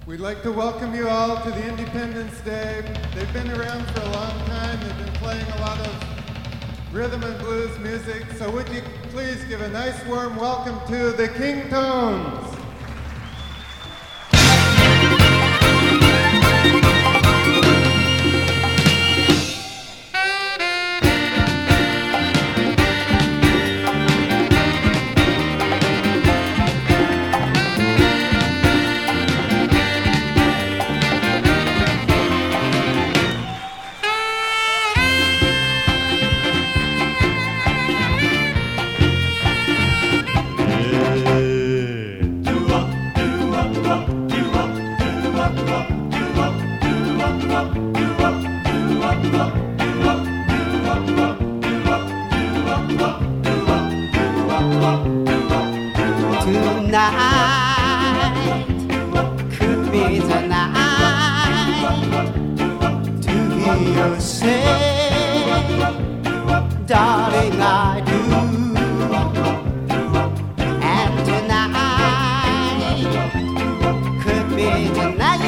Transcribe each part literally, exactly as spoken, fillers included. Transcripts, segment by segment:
We'd like to welcome you all to the Independence Day. They've been around for a long time. They've been playing a lot of rhythm and blues music. So would you please give a nice warm welcome to the Kingtones. Tonight could be the night to hear you say, darling, I do. And tonight could be the night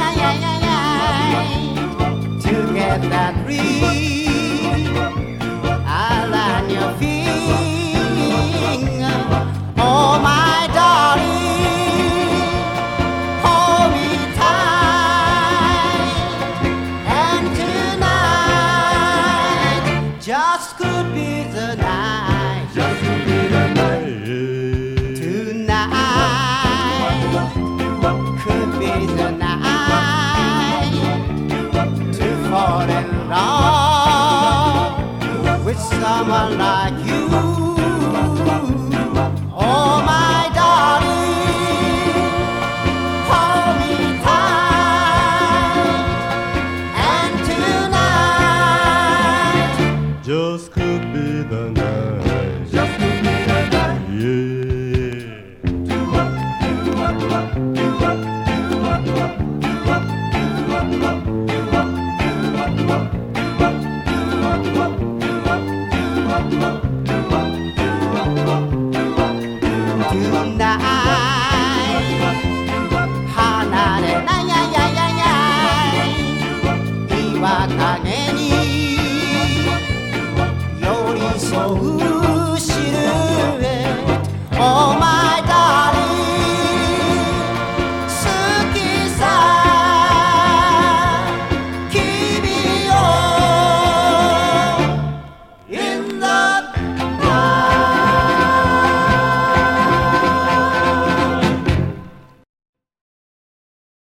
to get that real all on your finger. Oh, my darling, hold me tight. And tonight just could be the night. Just could be the night. Tonight could be the night to fall in love with someone like you. Oh, my darling, hold me tight. And tonight Just could be the night.